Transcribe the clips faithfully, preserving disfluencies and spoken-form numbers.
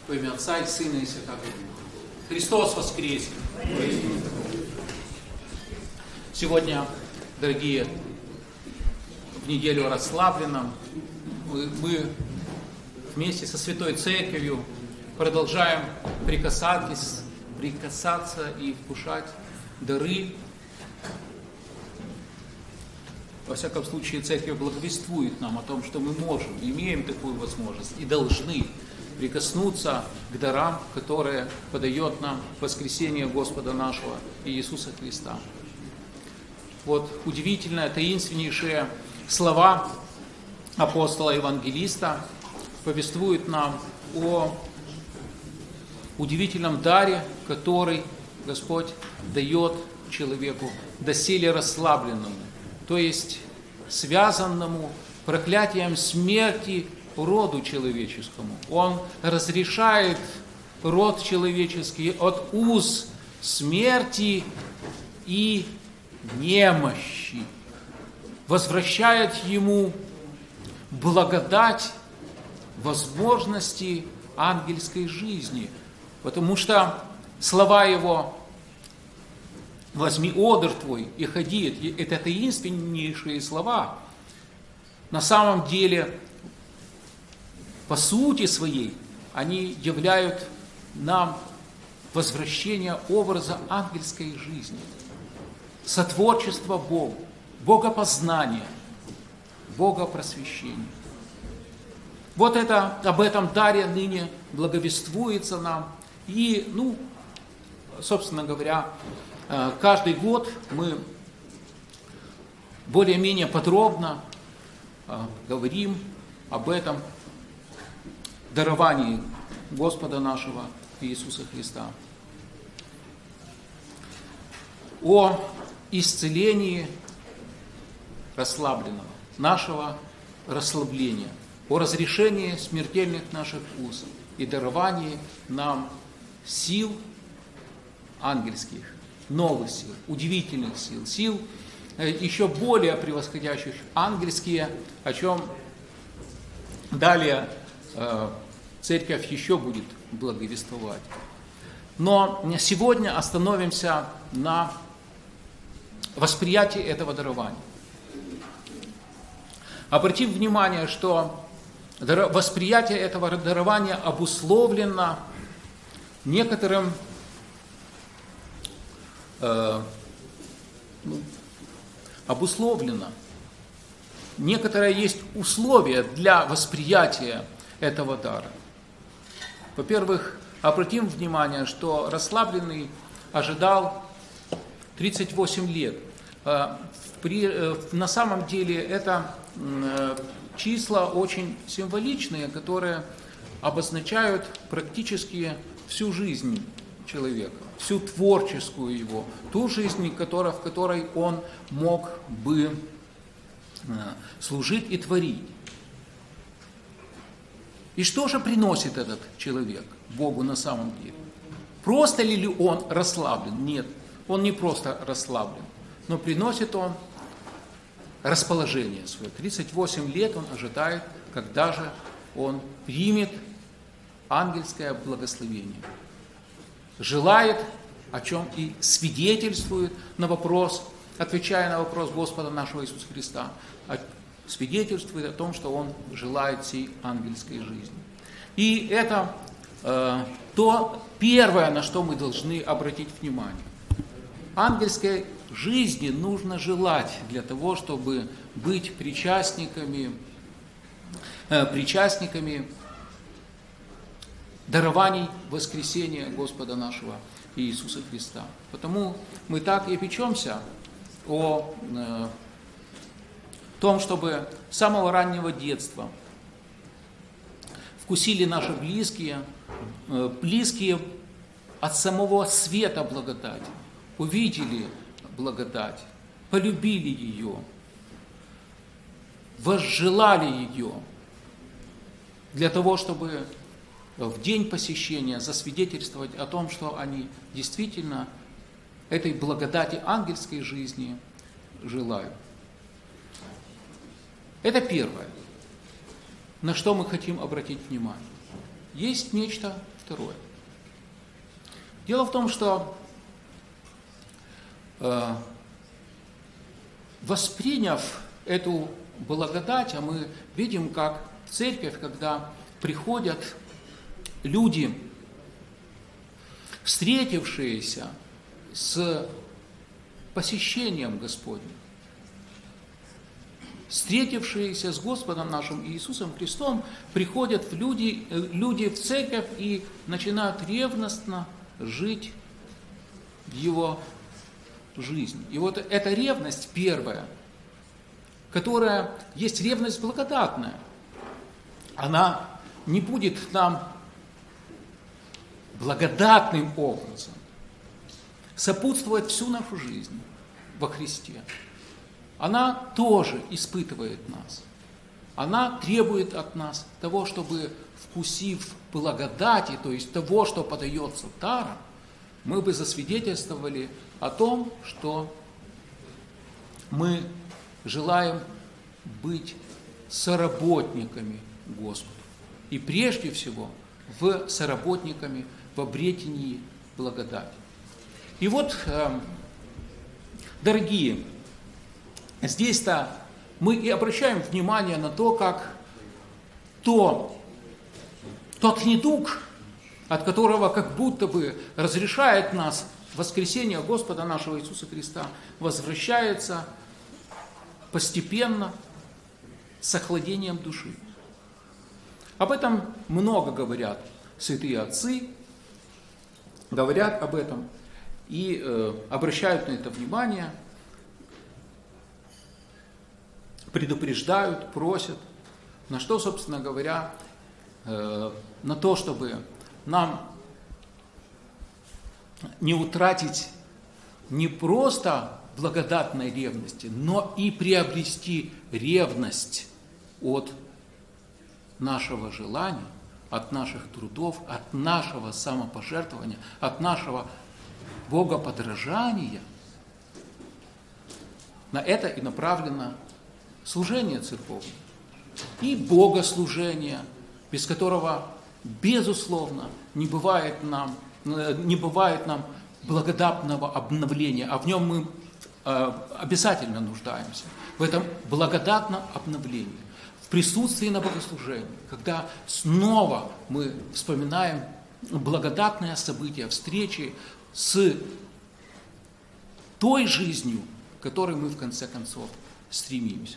Во имя Отца и Сына и Святого Духа. Христос воскресе! Сегодня, дорогие, в неделю расслабленном мы, мы вместе со Святой Церковью продолжаем прикасаться, прикасаться и вкушать дары. Во всяком случае, Церковь благовествует нам о том, что мы можем, имеем такую возможность и должны прикоснуться к дарам, которые подает нам воскресение Господа нашего Иисуса Христа. Вот удивительные, таинственнейшие слова апостола-евангелиста повествуют нам о удивительном даре, который Господь дает человеку, доселе расслабленному, то есть связанному проклятием смерти роду человеческому. Он разрешает род человеческий от уз смерти и немощи, возвращает ему благодать возможности ангельской жизни, потому что слова его «возьми одр твой и ходи» — это таинственнейшие слова. На самом деле, по сути своей, они являют нам возвращение образа ангельской жизни, сотворчество Богу, богопознание, богопросвещение. Вот это, об этом даре ныне благовествуется нам. И, ну, собственно говоря, каждый год мы более-менее подробно говорим об этом даровании Господа нашего Иисуса Христа, о исцелении расслабленного, нашего расслабления, о разрешении смертельных наших уз и даровании нам сил ангельских, новых сил, удивительных сил, сил еще более превосходящих ангельские, о чем далее Церковь еще будет благовествовать. Но сегодня остановимся на восприятии этого дарования. Обратим внимание, что восприятие этого дарования обусловлено некоторым э, ну, обусловлено. Некоторое есть условие для восприятия этого дара. Во-первых, обратим внимание, что расслабленный ожидал тридцать восемь лет. На самом деле это числа очень символичные, которые обозначают практически всю жизнь человека, всю творческую его, ту жизнь, в которой он мог бы служить и творить. И что же приносит этот человек Богу на самом деле? Просто ли он расслаблен? Нет, он не просто расслаблен, но приносит он расположение свое. тридцать восемь лет он ожидает, когда же он примет ангельское благословение. Желает, о чем и свидетельствует на вопрос, отвечая на вопрос Господа нашего Иисуса Христа, свидетельствует о том, что он желает сей ангельской жизни. И это э, то первое, на что мы должны обратить внимание. Ангельской жизни нужно желать для того, чтобы быть причастниками, э, причастниками дарований воскресения Господа нашего Иисуса Христа. Потому мы так и печемся о э, том, чтобы с самого раннего детства вкусили наши близкие, э, близкие от самого света благодать, увидели благодать, полюбили ее, возжелали ее, для того, чтобы в день посещения засвидетельствовать о том, что они действительно этой благодати ангельской жизни желают. Это первое, на что мы хотим обратить внимание. есть нечто второе. Дело в том, что э, восприняв эту благодать, а мы видим, как в церковь, когда приходят люди, встретившиеся с посещением Господним, встретившиеся с Господом нашим Иисусом Христом, приходят в люди, люди в церковь и начинают ревностно жить в Его жизни. И вот эта ревность первая, которая есть ревность благодатная, она не будет нам благодатным образом сопутствовать всю нашу жизнь во Христе. Она тоже испытывает нас. Она требует от нас того, чтобы, вкусив благодати, то есть того, что подается даром, мы бы засвидетельствовали о том, что мы желаем быть соработниками Господу. И прежде всего в соработниками в обретении благодати. И вот, дорогие, здесь-то мы и обращаем внимание на то, как то, тот недуг, от которого как будто бы разрешает нас воскресение Господа нашего Иисуса Христа, возвращается постепенно с охладением души. Об этом много говорят святые отцы, говорят об этом и э, обращают на это внимание, предупреждают, просят, на что, собственно говоря, э, на то, чтобы нам не утратить не просто благодатной ревности, но и приобрести ревность от нашего желания, от наших трудов, от нашего самопожертвования, от нашего богоподражания. На это и направлено служение церковное. И богослужение, без которого, безусловно, не бывает нам, не бывает нам благодатного обновления, а в нем мы э, обязательно нуждаемся, в этом благодатном обновлении, в присутствии на богослужении, когда снова мы вспоминаем благодатное событие встречи с той жизнью, к которой мы в конце концов стремимся.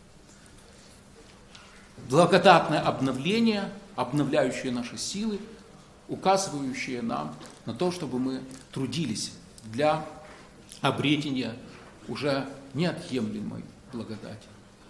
Благодатное обновление, обновляющее наши силы, указывающее нам на то, чтобы мы трудились для обретения уже неотъемлемой благодати.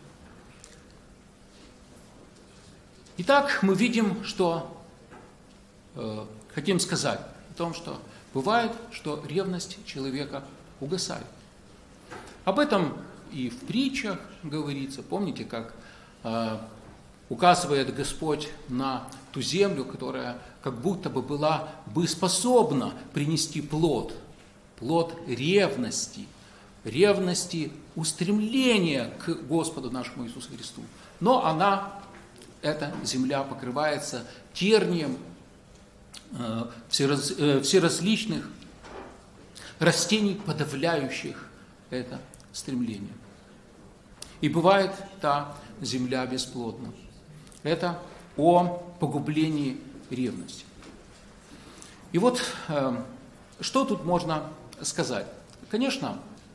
Итак, мы видим, что э, хотим сказать о том, что бывает, что ревность человека угасает. Об этом и в притчах говорится. Помните, как э, указывает Господь на ту землю, которая как будто бы была бы способна принести плод, плод ревности, ревности устремления к Господу нашему Иисусу Христу. Но она, эта земля, покрывается тернием э, всераз, э, всеразличных растений, подавляющих это стремление. И бывает та земля бесплодна. Это о погублении ревности. И вот э, что тут можно сказать? Конечно,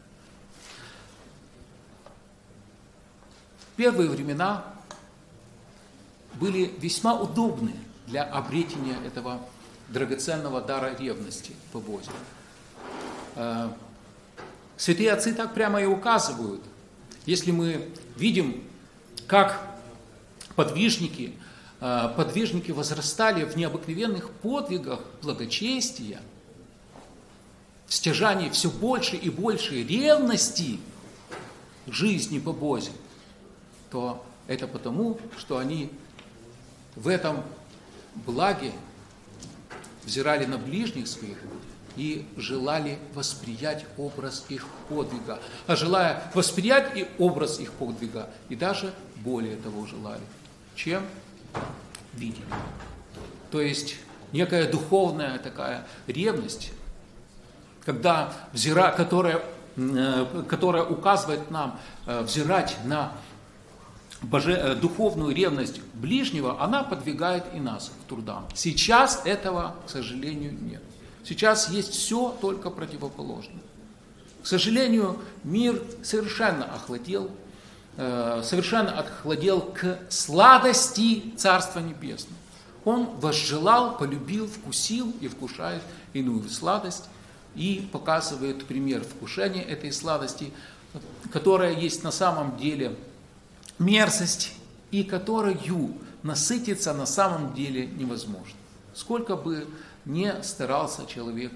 в первые времена были весьма удобны для обретения этого драгоценного дара ревности по Боге. Э, святые отцы так прямо и указывают. Если мы видим, как подвижники, подвижники возрастали в необыкновенных подвигах благочестия, в стяжании все больше и больше ревности жизни по Бозе, то это потому, что они в этом благе взирали на ближних своих и желали восприять образ их подвига. А желая восприять и образ их подвига, и даже более того желали, чем видели. то есть некая духовная такая ревность, когда взира, которая, которая указывает нам взирать на боже, духовную ревность ближнего, она подвигает и нас к трудам. Сейчас этого, к сожалению, нет. Сейчас есть все только противоположное. К сожалению, мир совершенно охладел, совершенно охладел к сладости Царства Небесного. Он возжелал, полюбил, вкусил и вкушает иную сладость, и показывает пример вкушения этой сладости, которая есть на самом деле мерзость, и которую насытиться на самом деле невозможно. Сколько бы ни старался человек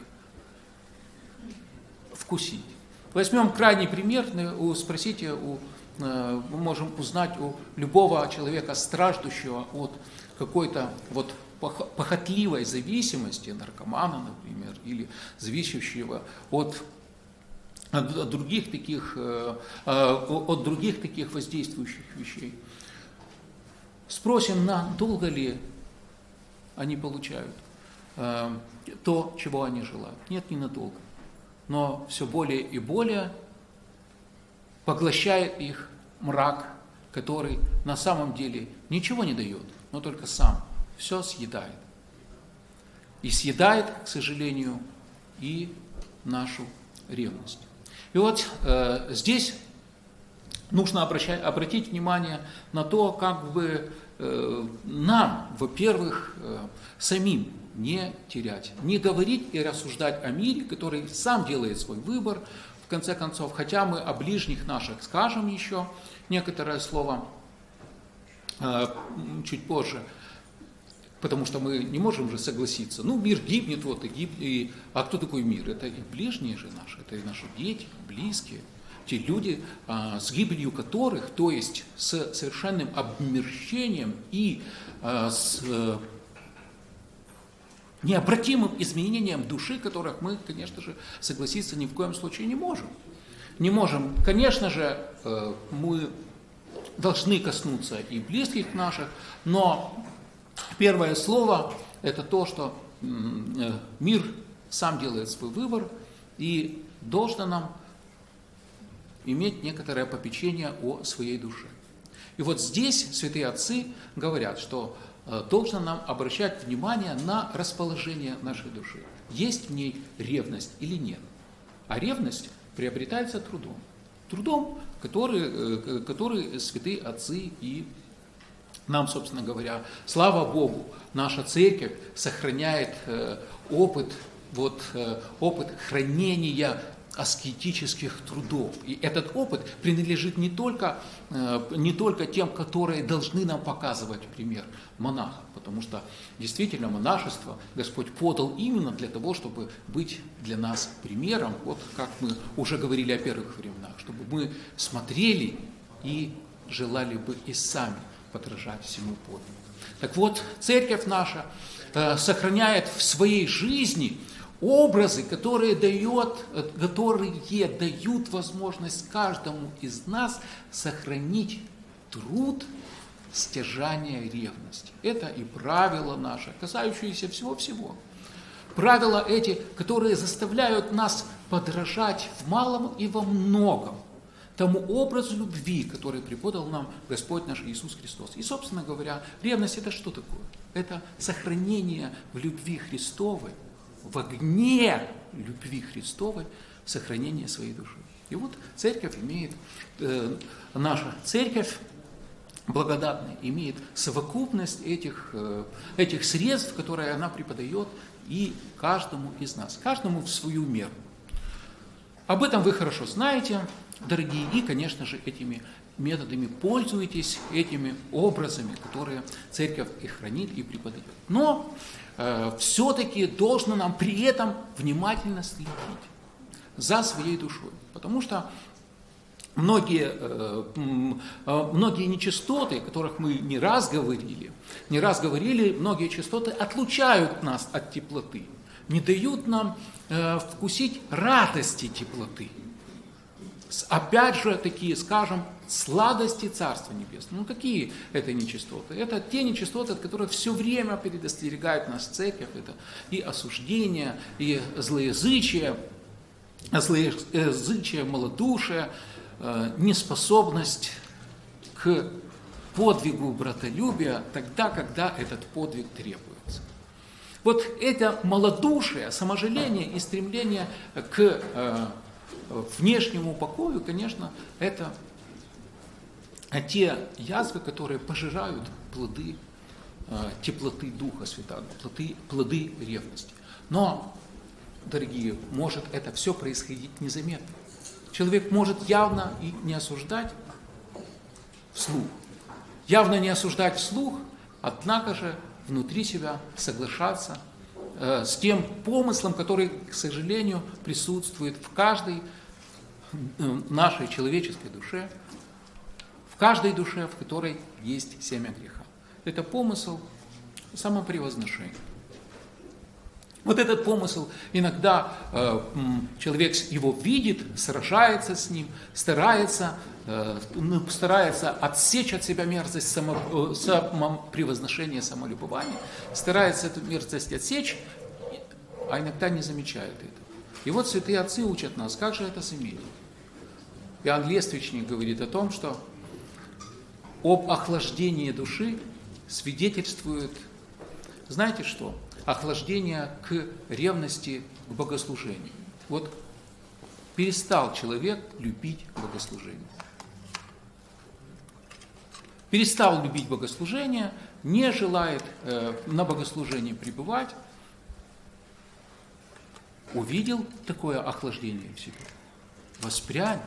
вкусить. Возьмем крайний пример, спросите, у, мы можем узнать у любого человека, страждущего от какой-то вот похотливой зависимости, наркомана, например, или зависящего от, от, других таких, от других таких воздействующих вещей. Спросим, надолго ли они получают то, чего они желают. Нет, ненадолго. Но все более и более поглощает их мрак, который на самом деле ничего не дает, но только сам все съедает. И съедает, к сожалению, и нашу ревность. И вот э, здесь нужно обращать, обратить внимание на то, как бы э, нам, во-первых, э, самим не терять, не говорить и рассуждать о мире, который сам делает свой выбор, в конце концов, хотя мы о ближних наших скажем еще некоторое слово э, чуть позже, потому что мы не можем же согласиться. Ну, мир гибнет, вот и гибнет. И, а кто такой мир? Это и ближние же наши, это и наши дети, близкие, те люди, а, с гибелью которых, то есть с совершенным обмерщением и а, с а, необратимым изменением души, которых мы, конечно же, согласиться ни в коем случае не можем. Не можем. Конечно же, э, мы должны коснуться и близких наших, но первое слово – это то, что мир сам делает свой выбор, и должно нам иметь некоторое попечение о своей душе. И вот здесь святые отцы говорят, что должно нам обращать внимание на расположение нашей души. Есть в ней ревность или нет. А ревность приобретается трудом. Трудом, который, который святые отцы и нам, собственно говоря, слава Богу, наша церковь сохраняет э, опыт, вот, э, опыт хранения аскетических трудов. И этот опыт принадлежит не только, э, не только тем, которые должны нам показывать пример монаха, потому что действительно монашество Господь подал именно для того, чтобы быть для нас примером, вот как мы уже говорили о первых временах, чтобы мы смотрели и желали бы и сами подражать всему подвигу. Так вот, церковь наша э, сохраняет в своей жизни образы, которые, дает, которые дают возможность каждому из нас сохранить труд стяжания ревности. Это и правила наши, касающиеся всего-всего. Правила эти, которые заставляют нас подражать в малом и во многом тому образу любви, который преподал нам Господь наш Иисус Христос. И, собственно говоря, ревность – это что такое? Это сохранение в любви Христовой, в огне любви Христовой, сохранение своей души. И вот церковь имеет, э, наша церковь благодатная, имеет совокупность этих, э, этих средств, которые она преподает и каждому из нас, каждому в свою меру. Об этом вы хорошо знаете, дорогие, и, конечно же, этими методами пользуйтесь, этими образами, которые церковь и хранит, и преподает. Но э, все-таки должно нам при этом внимательно следить за своей душой, потому что многие, э, э, многие нечистоты, о которых мы не раз говорили, не раз говорили, многие частоты отлучают нас от теплоты, не дают нам э, вкусить радости теплоты. опять же, такие, скажем, сладости Царства Небесного. Ну, какие это нечистоты? Это те нечистоты, от которых все время предостерегает нас Церковь. Это и осуждение, и злоязычие, злоязычие, малодушие, неспособность к подвигу братолюбия тогда, когда этот подвиг требуется. Вот это малодушие, саможаление и стремление к внешнему покою, конечно, это те язвы, которые пожирают плоды теплоты Духа Святаго, плоды, плоды ревности. Но, дорогие, может это все происходить незаметно. Человек может явно и не осуждать вслух. Явно не осуждать вслух, однако же внутри себя соглашаться э, с тем помыслом, который, к сожалению, присутствует в каждой э, нашей человеческой душе, в каждой душе, в которой есть семя греха. Это помысл самопревозношения. Вот этот помысл иногда э, человек его видит, сражается с ним, старается, э, старается отсечь от себя мерзость само, э, самопревозношения, самолюбования, старается эту мерзость отсечь, а иногда не замечает этого. И вот святые отцы учат нас, как же это заметить. Иоанн Лествичник говорит о том, что об охлаждении души свидетельствует, знаете что? Охлаждение к ревности к богослужению. Вот перестал человек любить богослужение. Перестал любить богослужение, не желает э, на богослужении пребывать. Увидел такое охлаждение в себе. Воспрянь.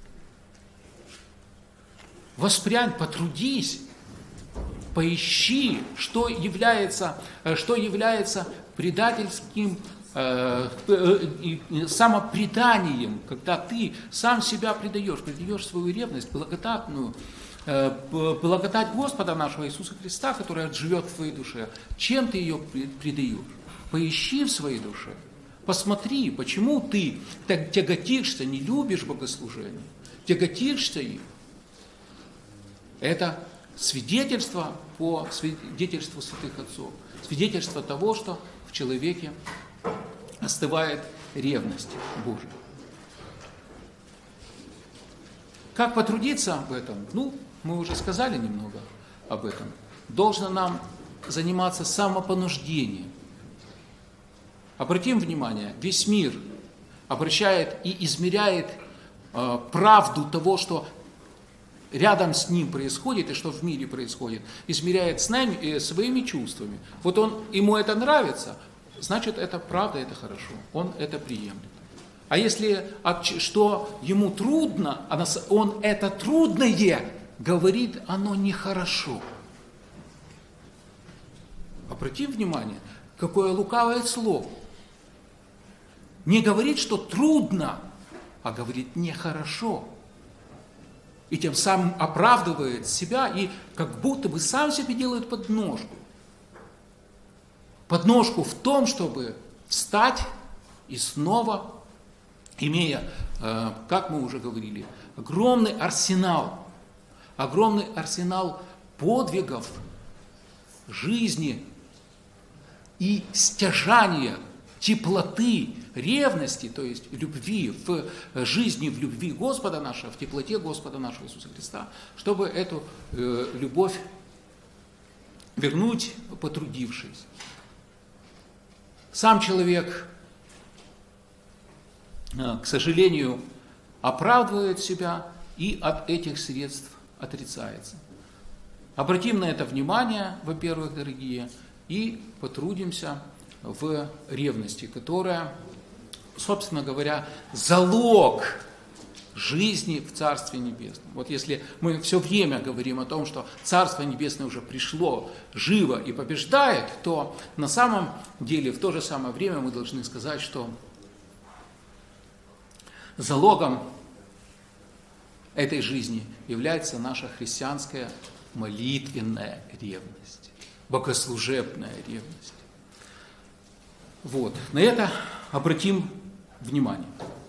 Воспрянь, потрудись. Поищи, что является, что является предательским э, э, самопреданием, когда ты сам себя предаешь, предаешь свою ревность, благодатную, э, благодать Господа нашего Иисуса Христа, которая живет в твоей душе. Чем ты ее предаешь? Поищи в своей душе, посмотри, почему ты так тяготишься, не любишь богослужение, тяготишься им. Это свидетельство по свидетельству святых отцов, свидетельство того, что в человеке остывает ревность Божия. Как потрудиться об этом? Ну, мы уже сказали немного об этом. Должно нам заниматься самопонуждением. Обратим внимание, весь мир обращает и измеряет э, правду того, что рядом с ним происходит и что в мире происходит, измеряет с нами, э, своими чувствами. Вот он, ему это нравится, значит, это правда, это хорошо, он это приемлет. А если что ему трудно, он это трудное говорит, оно нехорошо. Обратим внимание, какое лукавое слово. Не говорит, что трудно, а говорит нехорошо. И тем самым оправдывает себя и как будто бы сам себе делает подножку. Подножку в том, чтобы встать и снова, имея, как мы уже говорили, огромный арсенал, огромный арсенал подвигов жизни и стяжания теплоты, ревности, то есть любви в жизни, в любви Господа нашего, в теплоте Господа нашего Иисуса Христа, чтобы эту э, любовь вернуть, потрудившись. Сам человек, э, к сожалению, оправдывает себя и от этих средств отрицается. Обратим на это внимание, во-первых, дорогие, и потрудимся в ревности, которая, собственно говоря, залог жизни в Царстве Небесном. Вот если мы все время говорим о том, что Царство Небесное уже пришло, живо и побеждает, то на самом деле в то же самое время мы должны сказать, что залогом этой жизни является наша христианская молитвенная ревность, богослужебная ревность. Вот, на это обратим внимание.